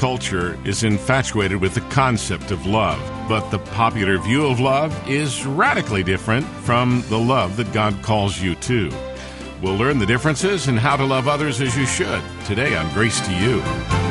culture is infatuated with the concept of love, but the popular view of love is radically different from the love that God calls you to. We'll learn the differences and how to love others as you should today on Grace to You.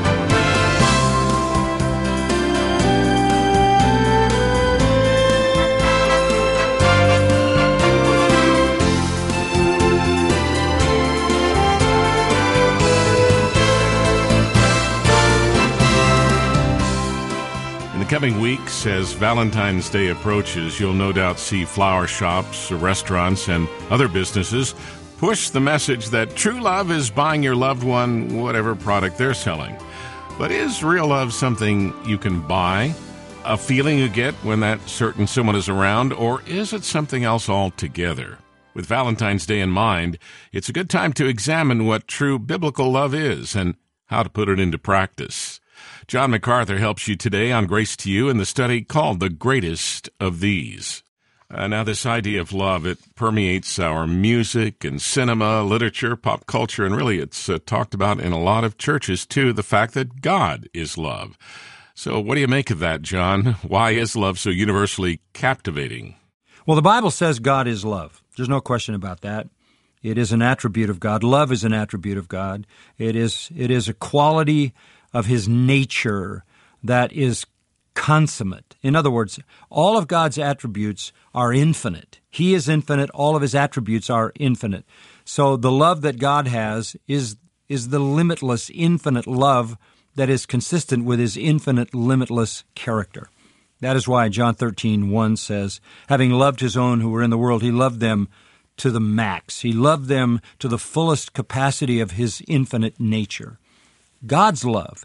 Coming weeks, as Valentine's Day approaches, you'll no doubt see flower shops, restaurants, and other businesses push the message that true love is buying your loved one whatever product they're selling. But is real love something you can buy? A feeling you get when that certain someone is around? Or is it something else altogether? With Valentine's Day in mind, it's a good time to examine what true biblical love is and how to put it into practice. John MacArthur helps you today on Grace to You in the study called The Greatest of These. Now, this idea of love, it permeates our music and cinema, literature, pop culture, and really it's talked about in a lot of churches, too, the fact that God is love. So what do you make of that, John? Why is love so universally captivating? Well, the Bible says God is love. There's no question about that. It is an attribute of God. Love is an attribute of God. It is a quality of His nature that is consummate. In other words, all of God's attributes are infinite. He is infinite. All of His attributes are infinite. So the love that God has is the limitless, infinite love that is consistent with His infinite, limitless character. That is why John 13:1 says, having loved His own who were in the world, He loved them to the max. He loved them to the fullest capacity of His infinite nature. God's love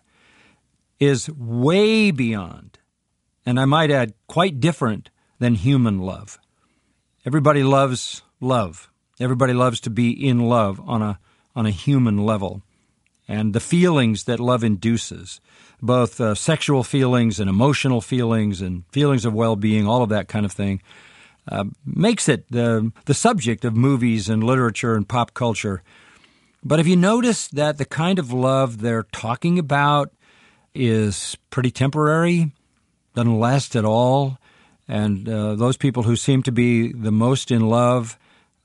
is way beyond, and I might add, quite different than human love. Everybody loves love. Everybody loves to be in love on a human level. And the feelings that love induces, both sexual feelings and emotional feelings and feelings of well-being, all of that kind of thing, makes it the subject of movies and literature and pop culture. But have you noticed that the kind of love they're talking about is pretty temporary, doesn't last at all, and those people who seem to be the most in love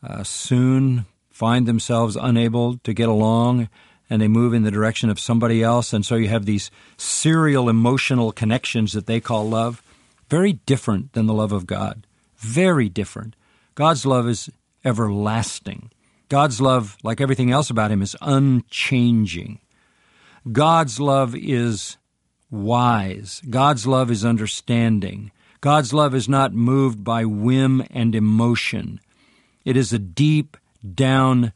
soon find themselves unable to get along, and they move in the direction of somebody else, and so you have these serial emotional connections that they call love. Very different than the love of God. Very different. God's love is everlasting. God's love, like everything else about Him, is unchanging. God's love is wise. God's love is understanding. God's love is not moved by whim and emotion. It is a deep down,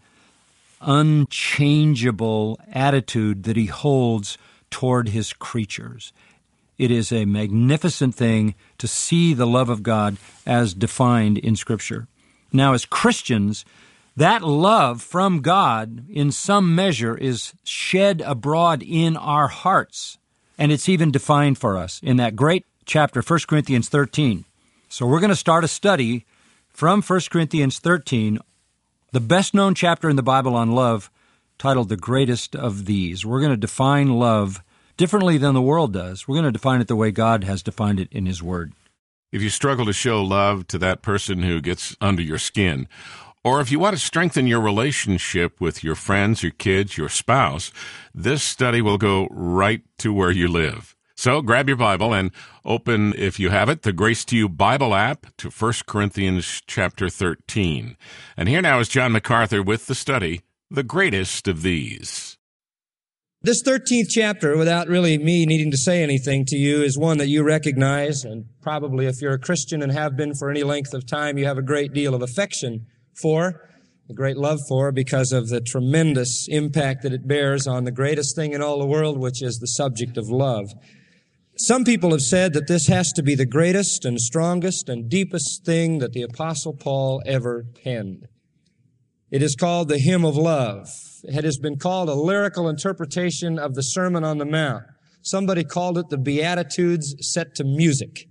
unchangeable attitude that He holds toward His creatures. It is a magnificent thing to see the love of God as defined in Scripture. Now, as Christians, that love from God, in some measure, is shed abroad in our hearts. And it's even defined for us in that great chapter, 1 Corinthians 13. So we're going to start a study from 1 Corinthians 13, the best-known chapter in the Bible on love, titled The Greatest of These. We're going to define love differently than the world does. We're going to define it the way God has defined it in His Word. If you struggle to show love to that person who gets under your skin, or if you want to strengthen your relationship with your friends, your kids, your spouse, this study will go right to where you live. So grab your Bible and open, if you have it, the Grace to You Bible app to 1 Corinthians chapter 13. And here now is John MacArthur with the study, The Greatest of These. This 13th chapter, without really me needing to say anything to you, is one that you recognize, and probably if you're a Christian and have been for any length of time, you have a great deal of affection for, a great love for, because of the tremendous impact that it bears on the greatest thing in all the world, which is the subject of love. Some people have said that this has to be the greatest and strongest and deepest thing that the Apostle Paul ever penned. It is called the Hymn of Love. It has been called a lyrical interpretation of the Sermon on the Mount. Somebody called it the Beatitudes set to music.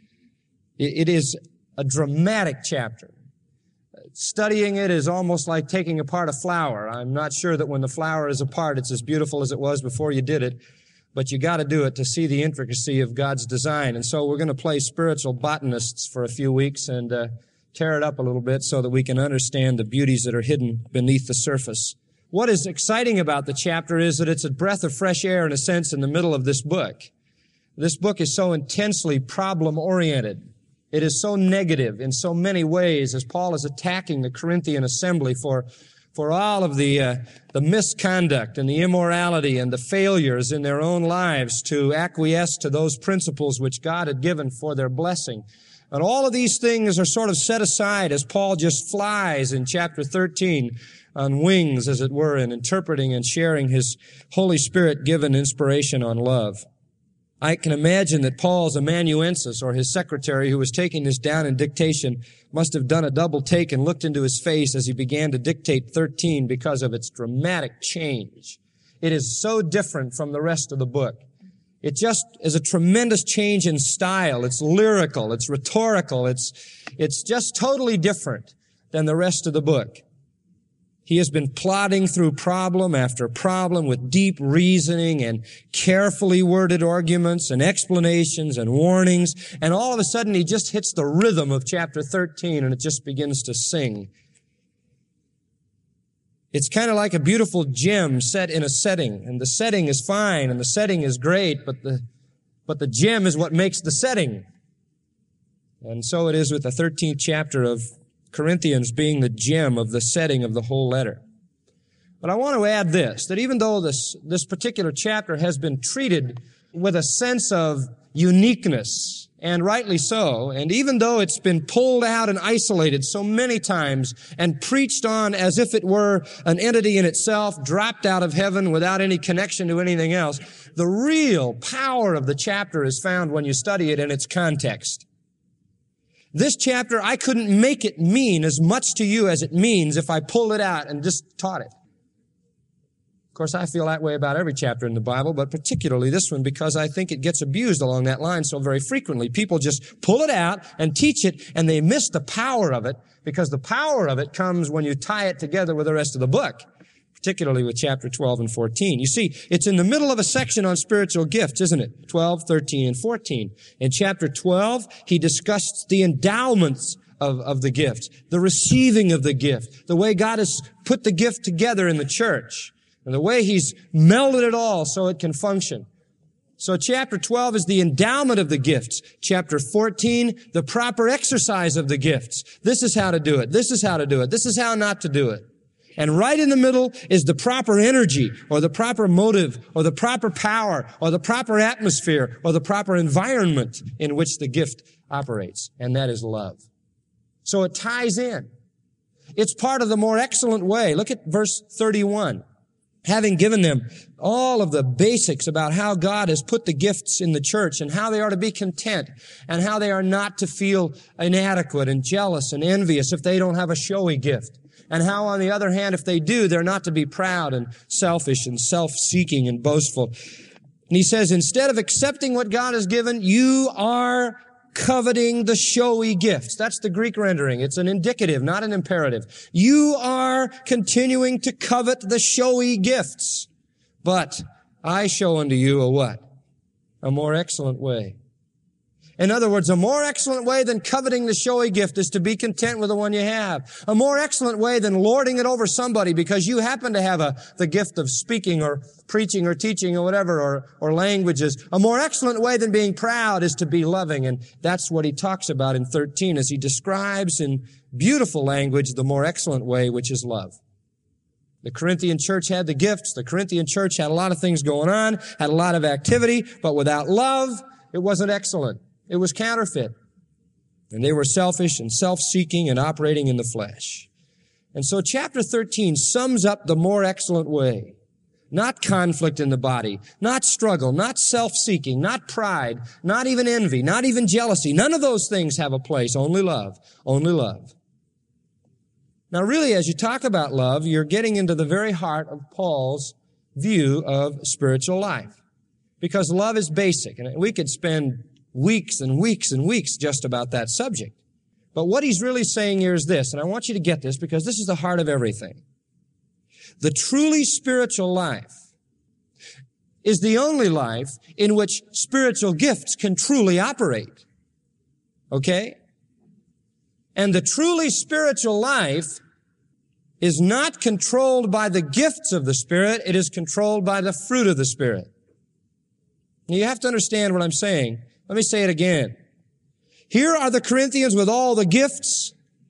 It is a dramatic chapter. Studying it is almost like taking apart a flower. I'm not sure that when the flower is apart, it's as beautiful as it was before you did it. but you got to do it to see the intricacy of God's design. And so we're going to play spiritual botanists for a few weeks and tear it up a little bit so that we can understand the beauties that are hidden beneath the surface. What is exciting about the chapter is that it's a breath of fresh air, in a sense, in the middle of this book. This book is so intensely problem-oriented. It is so negative in so many ways as Paul is attacking the Corinthian assembly for all of the misconduct and the immorality and the failures in their own lives to acquiesce to those principles which God had given for their blessing. And all of these things are sort of set aside as Paul just flies in chapter 13 on wings, as it were, in interpreting and sharing his Holy Spirit-given inspiration on love. I can imagine that Paul's amanuensis, or his secretary who was taking this down in dictation, must have done a double take and looked into his face as he began to dictate 13 because of its dramatic change. It is so different from the rest of the book. It just is a tremendous change in style. It's lyrical. It's rhetorical. It's just totally different than the rest of the book. He has been plodding through problem after problem with deep reasoning and carefully worded arguments and explanations and warnings. And all of a sudden he just hits the rhythm of chapter 13 and it just begins to sing. It's kind of like a beautiful gem set in a setting. And the setting is fine and the setting is great, but the gem is what makes the setting. And so it is with the 13th chapter of Corinthians being the gem of the setting of the whole letter. But I want to add this, that even though this particular chapter has been treated with a sense of uniqueness, and rightly so, and even though it's been pulled out and isolated so many times and preached on as if it were an entity in itself, dropped out of heaven without any connection to anything else, the real power of the chapter is found when you study it in its context. This chapter, I couldn't make it mean as much to you as it means if I pulled it out and just taught it. Of course, I feel that way about every chapter in the Bible, but particularly this one because I think it gets abused along that line so very frequently. People just pull it out and teach it, and they miss the power of it because the power of it comes when you tie it together with the rest of the book, particularly with chapter 12 and 14. You see, it's in the middle of a section on spiritual gifts, isn't it? 12, 13, and 14. In chapter 12, he discussed the endowments of the gift, the receiving of the gift, the way God has put the gift together in the church, and the way he's melded it all so it can function. So chapter 12 is the endowment of the gifts. Chapter 14, the proper exercise of the gifts. This is how to do it. This is how to do it. This is how not to do it. And right in the middle is the proper energy, or the proper motive, or the proper power, or the proper atmosphere, or the proper environment in which the gift operates. And that is love. So it ties in. It's part of the more excellent way. Look at verse 31. Having given them all of the basics about how God has put the gifts in the church and how they are to be content and how they are not to feel inadequate and jealous and envious if they don't have a showy gift. And how, on the other hand, if they do, they're not to be proud and selfish and self-seeking and boastful. And he says, instead of accepting what God has given, you are coveting the showy gifts. That's the Greek rendering. It's an indicative, not an imperative. You are continuing to covet the showy gifts. But I show unto you a what? A more excellent way. In other words, a more excellent way than coveting the showy gift is to be content with the one you have. A more excellent way than lording it over somebody because you happen to have the gift of speaking or preaching or teaching or whatever, or languages. A more excellent way than being proud is to be loving. And that's what he talks about in 13 as he describes in beautiful language the more excellent way, which is love. The Corinthian church had the gifts. The Corinthian church had a lot of things going on, had a lot of activity, but without love, it wasn't excellent. It was counterfeit. And they were selfish and self-seeking and operating in the flesh. And so chapter 13 sums up the more excellent way. Not conflict in the body, not struggle, not self-seeking, not pride, not even envy, not even jealousy. None of those things have a place. Only love. Only love. Now really, as you talk about love, you're getting into the very heart of Paul's view of spiritual life. Because love is basic. And we could spend weeks and weeks and weeks just about that subject. But what he's really saying here is this, and I want you to get this because this is the heart of everything. The truly spiritual life is the only life in which spiritual gifts can truly operate. Okay? And the truly spiritual life is not controlled by the gifts of the Spirit. It is controlled by the fruit of the Spirit. You have to understand what I'm saying. Let me say it again. Here are the Corinthians with all the gifts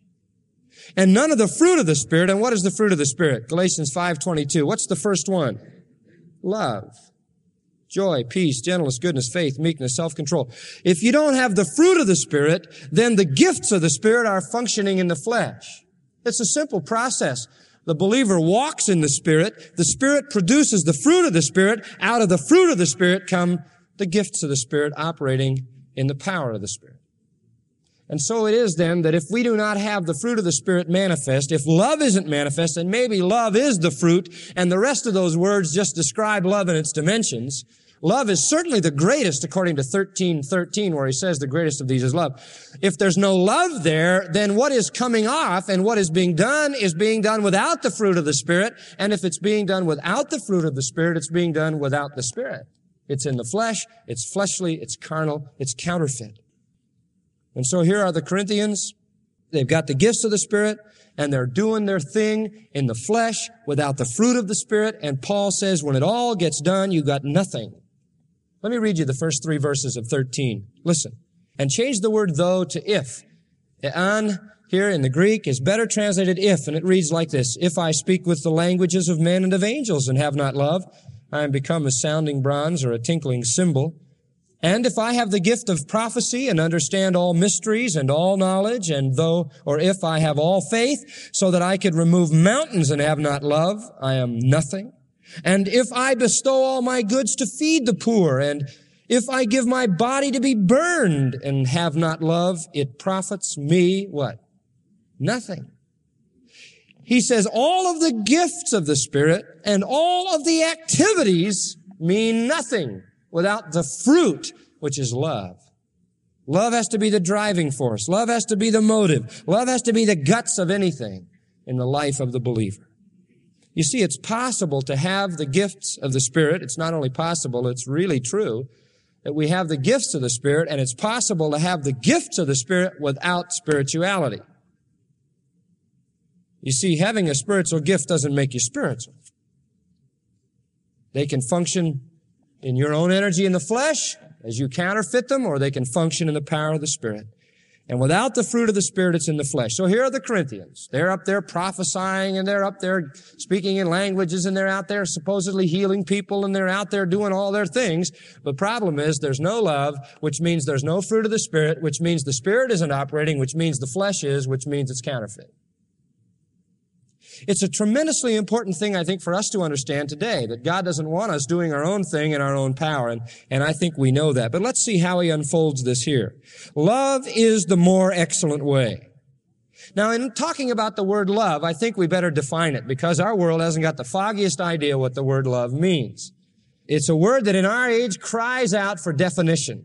and none of the fruit of the Spirit. And what is the fruit of the Spirit? Galatians 5:22. What's the first one? Love, joy, peace, gentleness, goodness, faith, meekness, self-control. If you don't have the fruit of the Spirit, then the gifts of the Spirit are functioning in the flesh. It's a simple process. The believer walks in the Spirit. The Spirit produces the fruit of the Spirit. Out of the fruit of the Spirit come the gifts of the Spirit operating in the power of the Spirit. And so it is then that if we do not have the fruit of the Spirit manifest, if love isn't manifest, and maybe love is the fruit, and the rest of those words just describe love in its dimensions, love is certainly the greatest according to 13:13, where he says the greatest of these is love. If there's no love there, then what is coming off and what is being done without the fruit of the Spirit. And if it's being done without the fruit of the Spirit, it's being done without the Spirit. It's in the flesh, it's fleshly, it's carnal, it's counterfeit. And so here are the Corinthians. They've got the gifts of the Spirit, and they're doing their thing in the flesh without the fruit of the Spirit. And Paul says, when it all gets done, you got nothing. Let me read you the first 3 verses of 13. Listen. And change the word though to if. An here in the Greek is better translated if, and it reads like this. If I speak with the languages of men and of angels and have not love, I am become a sounding bronze or a tinkling cymbal. And if I have the gift of prophecy and understand all mysteries and all knowledge, or if I have all faith so that I could remove mountains and have not love, I am nothing. And if I bestow all my goods to feed the poor, and if I give my body to be burned and have not love, it profits me what? Nothing. He says all of the gifts of the Spirit and all of the activities mean nothing without the fruit, which is love. Love has to be the driving force. Love has to be the motive. Love has to be the guts of anything in the life of the believer. You see, it's possible to have the gifts of the Spirit. It's not only possible, it's really true that we have the gifts of the Spirit, and it's possible to have the gifts of the Spirit without spirituality. You see, having a spiritual gift doesn't make you spiritual. They can function in your own energy in the flesh as you counterfeit them, or they can function in the power of the Spirit. And without the fruit of the Spirit, it's in the flesh. So here are the Corinthians. They're up there prophesying, and they're up there speaking in languages, and they're out there supposedly healing people, and they're out there doing all their things. The problem is there's no love, which means there's no fruit of the Spirit, which means the Spirit isn't operating, which means the flesh is, which means it's counterfeit. It's a tremendously important thing, I think, for us to understand today, that God doesn't want us doing our own thing in our own power, and I think we know that. But let's see how he unfolds this here. Love is the more excellent way. Now, in talking about the word love, I think we better define it, because our world hasn't got the foggiest idea what the word love means. It's a word that in our age cries out for definition.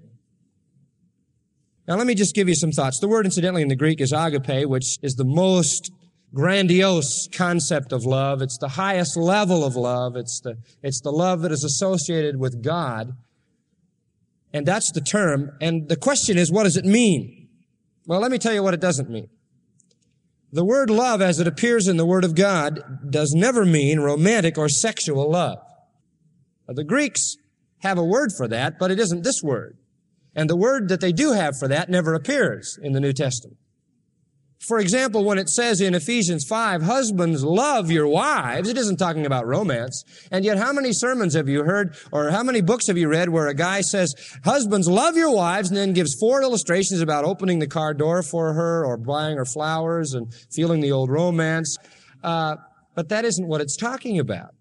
Now, let me just give you some thoughts. The word, incidentally, in the Greek is agape, which is the most grandiose concept of love. It's the highest level of love. It's the love that is associated with God. And that's the term. And the question is, what does it mean? Well, let me tell you what it doesn't mean. The word love, as it appears in the Word of God, does never mean romantic or sexual love. Now, the Greeks have a word for that, but it isn't this word. And the word that they do have for that never appears in the New Testament. For example, when it says in Ephesians 5, husbands, love your wives, it isn't talking about romance. And yet how many sermons have you heard, or how many books have you read where a guy says, husbands, love your wives, and then gives 4 illustrations about opening the car door for her, or buying her flowers, and feeling the old romance. But that isn't what it's talking about.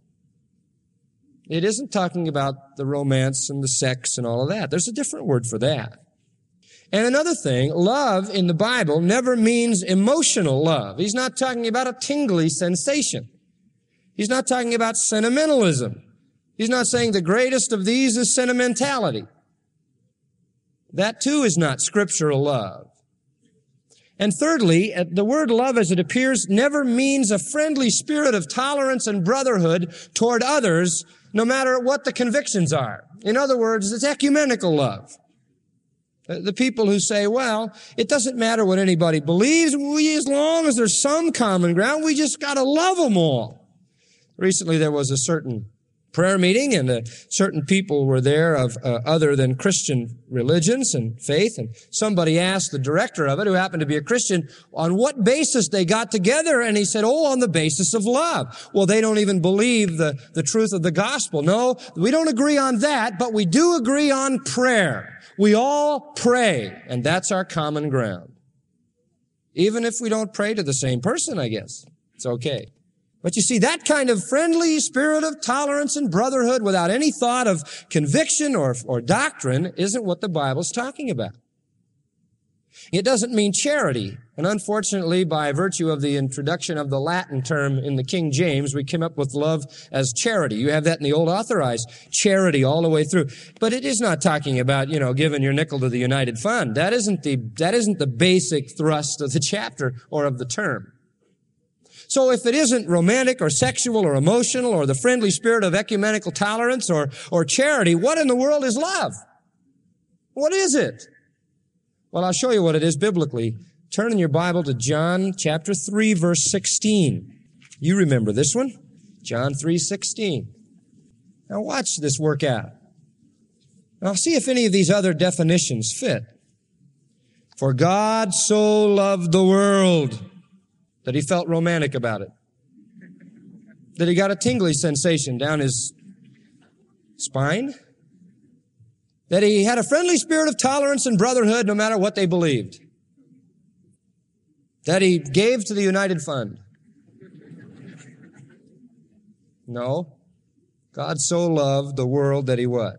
It isn't talking about the romance and the sex and all of that. There's a different word for that. And another thing, love in the Bible never means emotional love. He's not talking about a tingly sensation. He's not talking about sentimentalism. He's not saying the greatest of these is sentimentality. That too is not scriptural love. And thirdly, the word love as it appears never means a friendly spirit of tolerance and brotherhood toward others no matter what the convictions are. In other words, it's ecumenical love. The people who say, well, it doesn't matter what anybody believes, as long as there's some common ground, we just got to love them all. Recently there was a certain prayer meeting, and certain people were there of other than Christian religions and faith, and somebody asked the director of it, who happened to be a Christian, on what basis they got together, and he said, on the basis of love. Well, they don't even believe the truth of the gospel. No, we don't agree on that, but we do agree on prayer. We all pray, and that's our common ground. Even if we don't pray to the same person, I guess. It's okay. But you see, that kind of friendly spirit of tolerance and brotherhood without any thought of conviction or doctrine isn't what the Bible's talking about. It doesn't mean charity. And unfortunately, by virtue of the introduction of the Latin term in the King James, we came up with love as charity. You have that in the Old Authorized, charity all the way through. But it is not talking about, giving your nickel to the United Fund. That isn't the basic thrust of the chapter or of the term. So if it isn't romantic or sexual or emotional or the friendly spirit of ecumenical tolerance or charity, what in the world is love? What is it? Well, I'll show you what it is biblically. Turn in your Bible to John chapter 3, verse 16. You remember this one? John 3:16. Now watch this work out. Now see if any of these other definitions fit. For God so loved the world that he felt romantic about it. That he got a tingly sensation down his spine. That he had a friendly spirit of tolerance and brotherhood no matter what they believed. That he gave to the United Fund. No. God so loved the world that he what?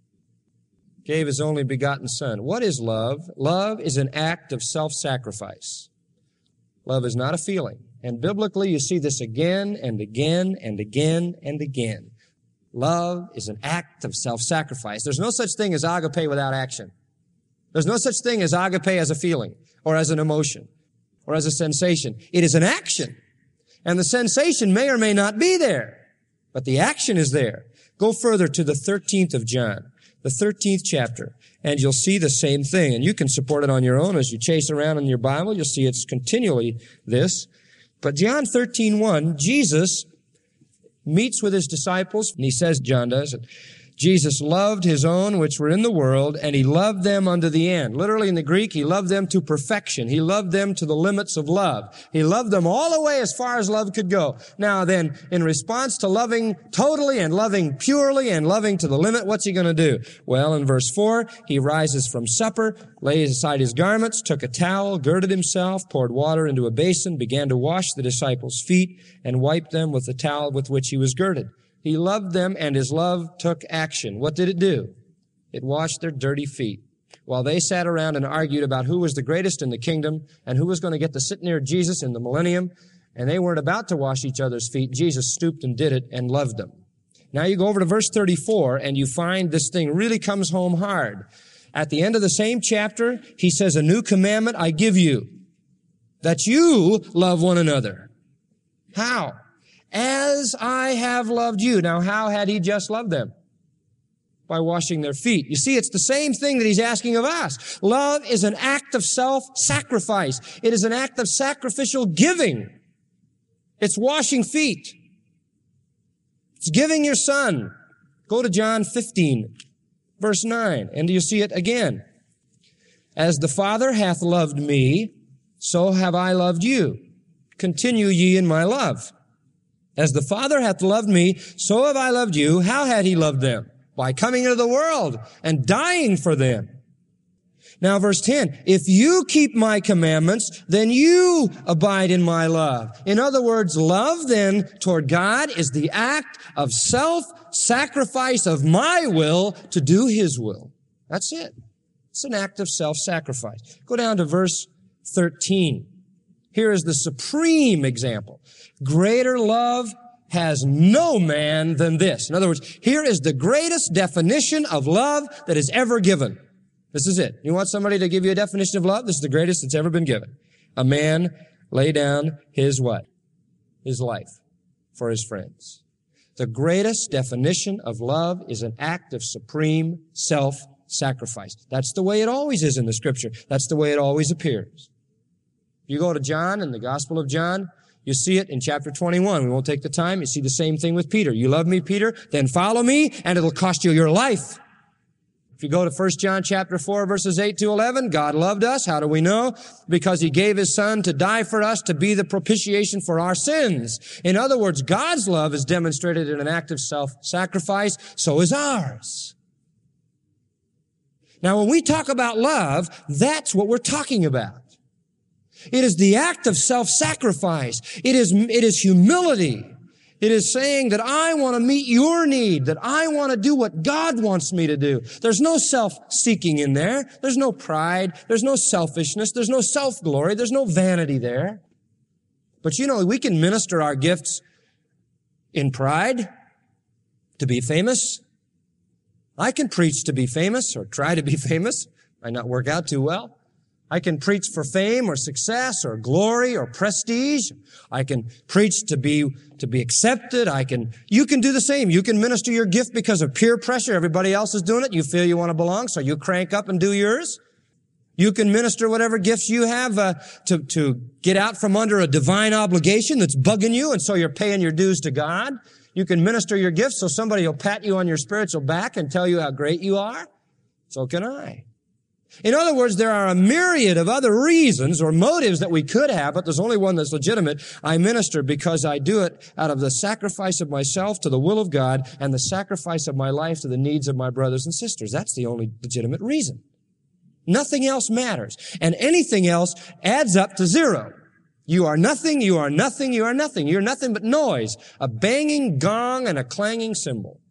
Gave his only begotten Son. What is love? Love is an act of self-sacrifice. Love is not a feeling. And biblically, you see this again and again and again and again. Love is an act of self-sacrifice. There's no such thing as agape without action. There's no such thing as agape as a feeling or as an emotion or as a sensation. It is an action. And the sensation may or may not be there, but the action is there. Go further to the 13th of John, the 13th chapter, and you'll see the same thing. And you can support it on your own as you chase around in your Bible. You'll see it's continually this. But John 13:1, Jesus meets with his disciples, and he says, John does, Jesus loved his own which were in the world, and he loved them unto the end. Literally in the Greek, he loved them to perfection. He loved them to the limits of love. He loved them all the way as far as love could go. Now then, in response to loving totally and loving purely and loving to the limit, what's he going to do? Well, in verse 4, he rises from supper, lays aside his garments, took a towel, girded himself, poured water into a basin, began to wash the disciples' feet, and wiped them with the towel with which he was girded. He loved them, and his love took action. What did it do? It washed their dirty feet. While they sat around and argued about who was the greatest in the kingdom and who was going to get to sit near Jesus in the millennium, and they weren't about to wash each other's feet, Jesus stooped and did it and loved them. Now you go over to verse 34, and you find this thing really comes home hard. At the end of the same chapter, he says, a new commandment I give you, that you love one another. How? As I have loved you. Now, how had he just loved them? By washing their feet. You see, it's the same thing that he's asking of us. Love is an act of self-sacrifice. It is an act of sacrificial giving. It's washing feet. It's giving your son. Go to John 15, verse 9, and you see it again. As the Father hath loved me, so have I loved you. Continue ye in my love. As the Father hath loved me, so have I loved you. How had he loved them? By coming into the world and dying for them. Now verse 10, if you keep my commandments, then you abide in my love. In other words, love then toward God is the act of self-sacrifice of my will to do his will. That's it. It's an act of self-sacrifice. Go down to verse 13. Here is the supreme example. Greater love has no man than this. In other words, here is the greatest definition of love that is ever given. This is it. You want somebody to give you a definition of love? This is the greatest that's ever been given. A man lay down his what? His life for his friends. The greatest definition of love is an act of supreme self-sacrifice. That's the way it always is in the Scripture. That's the way it always appears. You go to John, in the Gospel of John, you see it in chapter 21. We won't take the time. You see the same thing with Peter. You love me, Peter? Then follow me, and it'll cost you your life. If you go to 1 John chapter 4, verses 8 to 11, God loved us. How do we know? Because He gave His Son to die for us, to be the propitiation for our sins. In other words, God's love is demonstrated in an act of self-sacrifice. So is ours. Now, when we talk about love, that's what we're talking about. It is the act of self-sacrifice. It is humility. It is saying that I want to meet your need, that I want to do what God wants me to do. There's no self-seeking in there. There's no pride. There's no selfishness. There's no self-glory. There's no vanity there. But you know, we can minister our gifts in pride to be famous. I can preach to be famous or try to be famous. Might not work out too well. I can preach for fame or success or glory or prestige. I can preach to be accepted. You can do the same. You can minister your gift because of peer pressure. Everybody else is doing it. You feel you want to belong, so you crank up and do yours. You can minister whatever gifts you have to get out from under a divine obligation that's bugging you, and so you're paying your dues to God. You can minister your gifts so somebody will pat you on your spiritual back and tell you how great you are. So can I. In other words, there are a myriad of other reasons or motives that we could have, but there's only one that's legitimate. I minister because I do it out of the sacrifice of myself to the will of God and the sacrifice of my life to the needs of my brothers and sisters. That's the only legitimate reason. Nothing else matters. And anything else adds up to zero. You are nothing, you are nothing, you are nothing. You're nothing but noise, a banging gong and a clanging cymbal.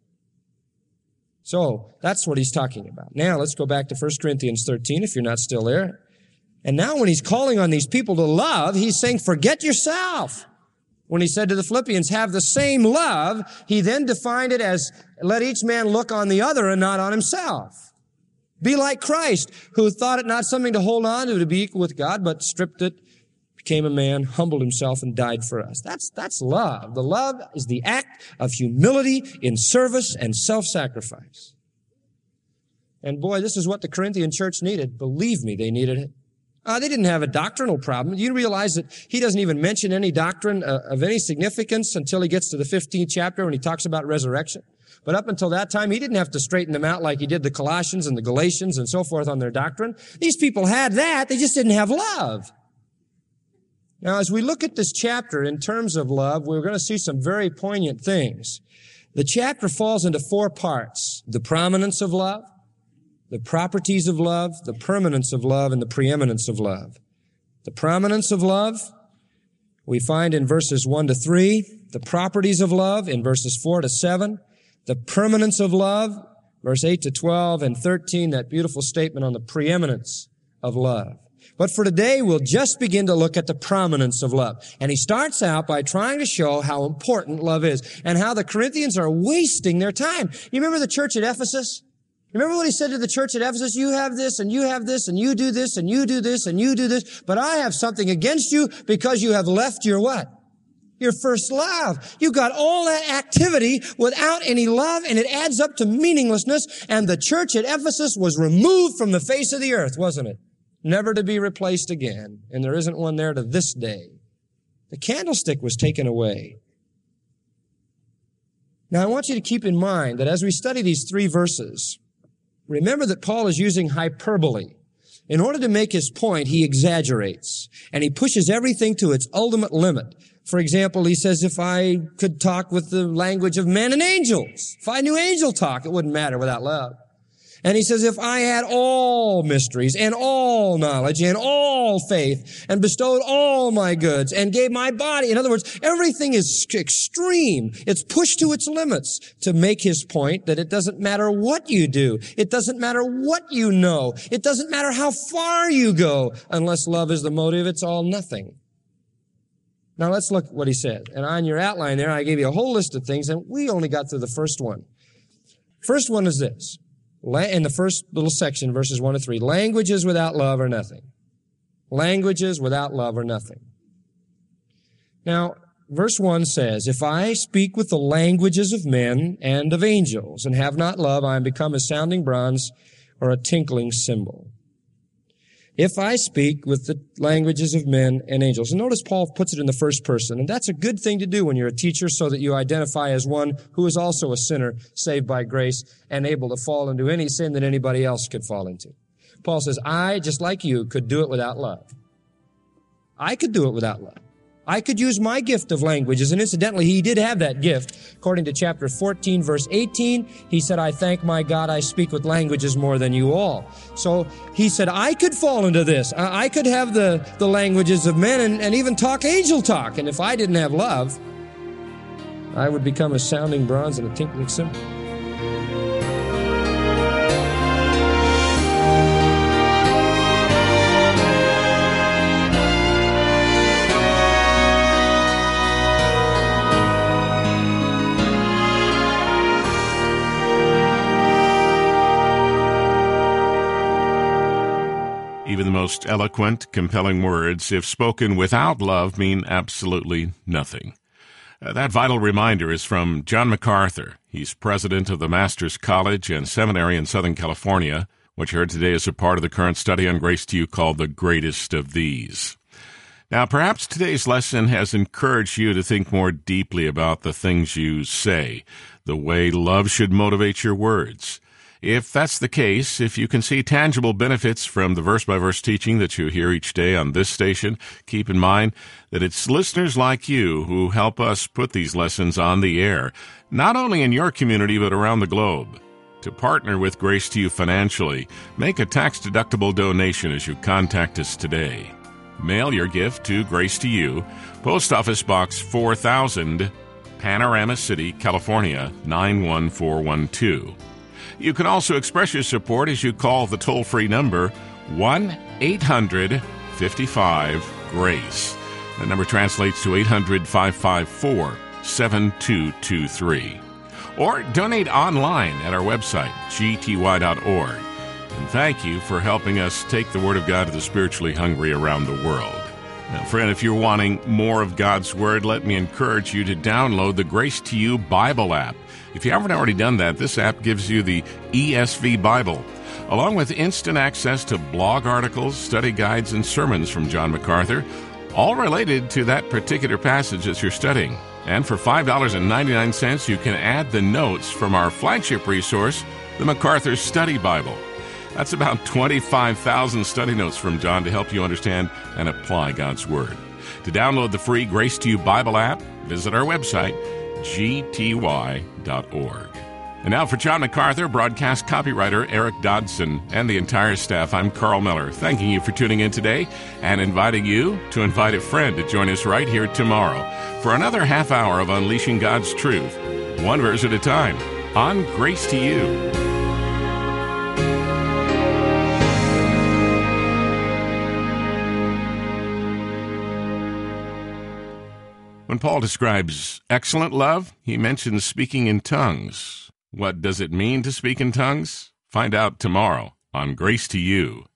So that's what he's talking about. Now let's go back to 1 Corinthians 13 if you're not still there. And now when he's calling on these people to love, he's saying, forget yourself. When he said to the Philippians, have the same love, he then defined it as, let each man look on the other and not on himself. Be like Christ, who thought it not something to hold on to be equal with God, but stripped it, became a man, humbled himself, and died for us. That's love. The love is the act of humility in service and self-sacrifice. And boy, this is what the Corinthian church needed. Believe me, they needed it. They didn't have a doctrinal problem. You realize that he doesn't even mention any doctrine of any significance until he gets to the 15th chapter when he talks about resurrection. But up until that time, he didn't have to straighten them out like he did the Colossians and the Galatians and so forth on their doctrine. These people had that. They just didn't have love. Now, as we look at this chapter in terms of love, we're going to see some very poignant things. The chapter falls into four parts: the prominence of love, the properties of love, the permanence of love, and the preeminence of love. The prominence of love we find in verses 1 to 3, the properties of love in verses 4 to 7, the permanence of love, verse 8 to 12, and 13, that beautiful statement on the preeminence of love. But for today, we'll just begin to look at the prominence of love. And he starts out by trying to show how important love is and how the Corinthians are wasting their time. You remember the church at Ephesus? Remember what he said to the church at Ephesus? You have this, and you have this, and you do this, and you do this, and you do this. But I have something against you because you have left your what? Your first love. You got all that activity without any love, and it adds up to meaninglessness. And the church at Ephesus was removed from the face of the earth, wasn't it? Never to be replaced again. And there isn't one there to this day. The candlestick was taken away. Now I want you to keep in mind that as we study these three verses, remember that Paul is using hyperbole. In order to make his point, he exaggerates. And he pushes everything to its ultimate limit. For example, he says, if I could talk with the language of men and angels, if I knew angel talk, it wouldn't matter without love. And he says, if I had all mysteries and all knowledge and all faith and bestowed all my goods and gave my body. In other words, everything is extreme. It's pushed to its limits to make his point that it doesn't matter what you do. It doesn't matter what you know. It doesn't matter how far you go. Unless love is the motive, it's all nothing. Now let's look at what he said. And on your outline there, I gave you a whole list of things, and we only got through the first one. First one is this. In the first little section, verses 1 to 3, languages without love are nothing. Languages without love are nothing. Now, verse 1 says, if I speak with the languages of men and of angels and have not love, I am become a sounding bronze or a tinkling cymbal. If I speak with the languages of men and angels. And notice Paul puts it in the first person. And that's a good thing to do when you're a teacher, so that you identify as one who is also a sinner, saved by grace, and able to fall into any sin that anybody else could fall into. Paul says, I, just like you, could do it without love. I could do it without love. I could use my gift of languages, and incidentally, he did have that gift. According to chapter 14, verse 18, he said, I thank my God I speak with languages more than you all. So he said, I could fall into this. I could have the languages of men and even talk angel talk. And if I didn't have love, I would become a sounding bronze and a tinkling cymbal. Even the most eloquent, compelling words, if spoken without love, mean absolutely nothing. That vital reminder is from John MacArthur. He's president of the Masters College and Seminary in Southern California. What you heard today is a part of the current study on Grace to You called The Greatest of These. Now, perhaps today's lesson has encouraged you to think more deeply about the things you say, the way love should motivate your words. If that's the case, if you can see tangible benefits from the verse-by-verse teaching that you hear each day on this station, keep in mind that it's listeners like you who help us put these lessons on the air, not only in your community but around the globe. To partner with Grace to You financially, make a tax-deductible donation as you contact us today. Mail your gift to Grace to You, Post Office Box 4000, Panorama City, California, 91412. You can also express your support as you call the toll-free number 1-800-55-GRACE. The number translates to 800-554-7223. Or donate online at our website, gty.org. And thank you for helping us take the Word of God to the spiritually hungry around the world. Now, friend, if you're wanting more of God's Word, let me encourage you to download the Grace to You Bible app. If you haven't already done that, this app gives you the ESV Bible, along with instant access to blog articles, study guides, and sermons from John MacArthur, all related to that particular passage that you're studying. And for $5.99, you can add the notes from our flagship resource, the MacArthur Study Bible. That's about 25,000 study notes from John to help you understand and apply God's Word. To download the free Grace to You Bible app, visit our website, gty.org. And now for John MacArthur, broadcast copywriter Eric Dodson, and the entire staff, I'm Carl Miller, thanking you for tuning in today and inviting you to invite a friend to join us right here tomorrow for another half hour of Unleashing God's Truth, one verse at a time, on Grace to You. When Paul describes excellent love, he mentions speaking in tongues. What does it mean to speak in tongues? Find out tomorrow on Grace to You.